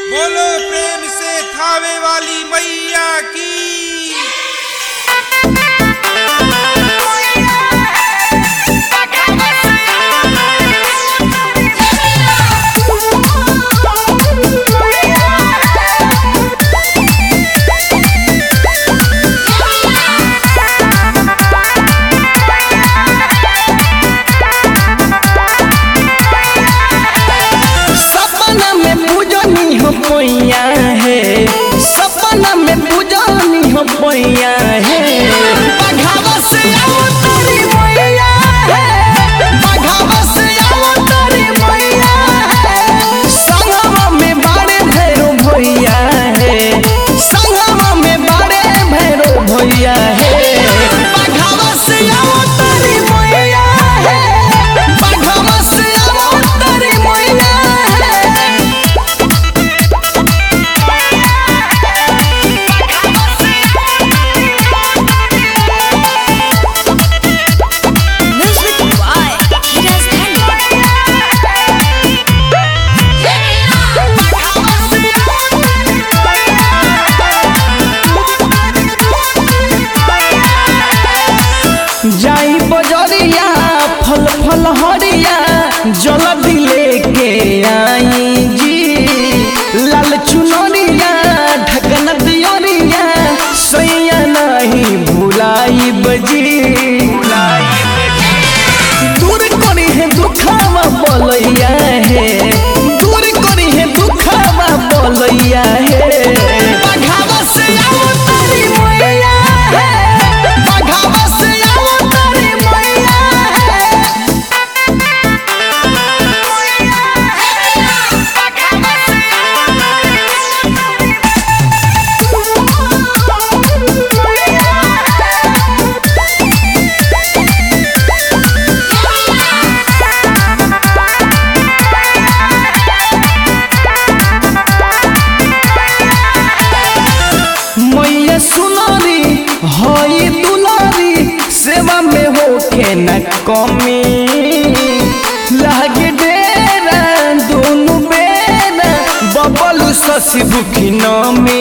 बोलो प्रेम से थावे वाली मैया की। मैया है सपना में पूजनी हो मैया है बघावा से आओ तेरी मैया है बघावा से आओ तेरी मैया है संगमा में बाड़े भैरो भैया है संगमा में बाड़े भैरो भैया है बघावा से आओ तेरी मैया है बघावा से आओ तेरी मैया जाई बजरिया फल फल हरिया जल्दी लेके आई जी लाल चुनरिया ढकन दियोरिया सैया नहीं भुलाई बजी दूर करी है दुखावा बोलैया है दूर करी है दुखावा बोलैया है बघावा से आओ तेरी मैया है बघावा से आओ तेरी मैया है बघावा से मैया सुनारी हई दुलारी सेवा में होके न कमी लागे डेरा दोनों बेरा बबलू शशि बुखी नमी